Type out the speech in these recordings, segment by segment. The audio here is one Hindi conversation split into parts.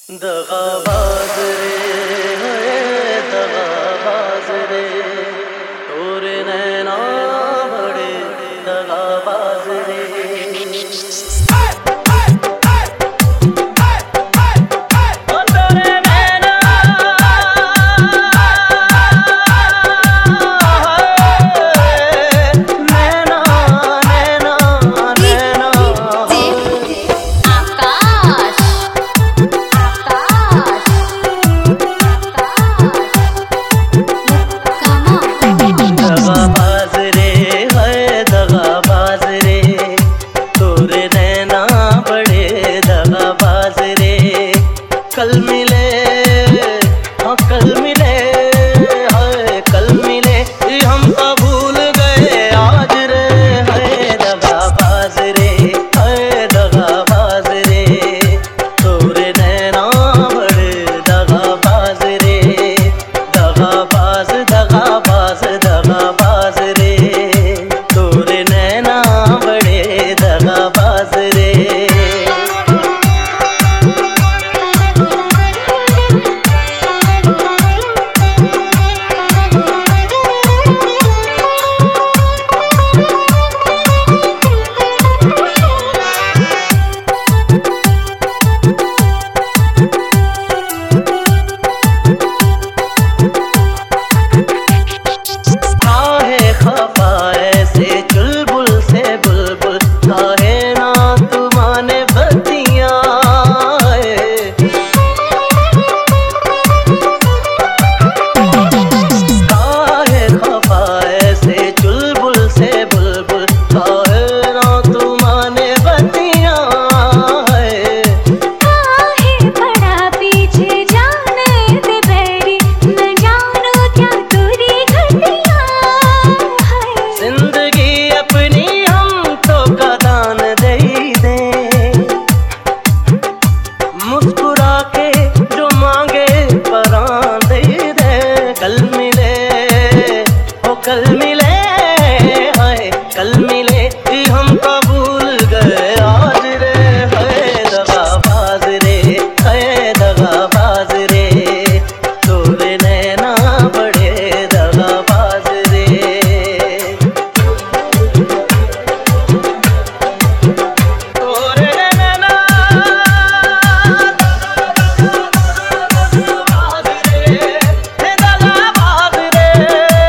दगाबाज रे दगाबाज रे तोरे नैना बड़े दगाबाज रे। कल मिले हाँ कल मिले हाय कल मिले हम तो भूल गए आज रे हाय दगाबाज रे हाय दगाबाज रे तोरे नैना बड़े दगाबाज रे दगाबाज दगाबाज दगाबाज रे तोरे नैना बड़े दगाबाज रे। कल मिले हाय कल मिले हम तो भूल गए आज रे हाय दगाबाज रे हाय दगाबाज रे तोरे नैना बड़े दगाबाज रे। तोरे नैना दगाबाज रे दगाबाज रे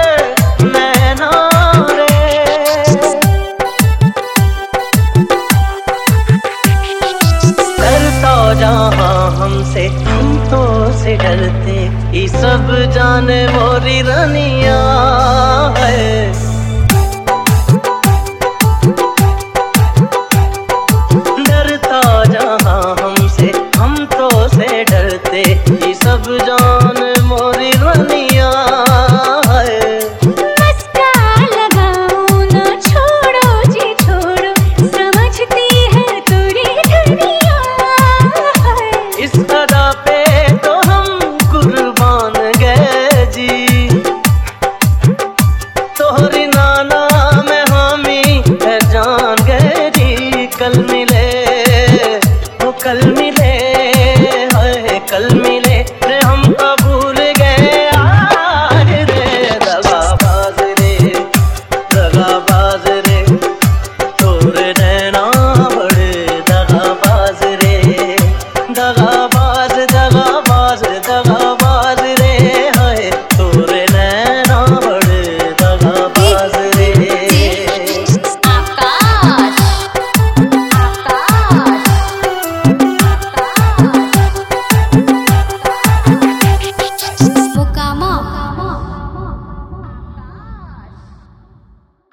जहाँ हमसे हम तो से डरते ये सब जाने मोरी रानिया है। डरता जहाँ हमसे हम तो से डरते ये सब जान मोरी रानिया है। तोहरी नाना में हामी है जान गए जी कल मिले वो कल मिले हाय कल मिले।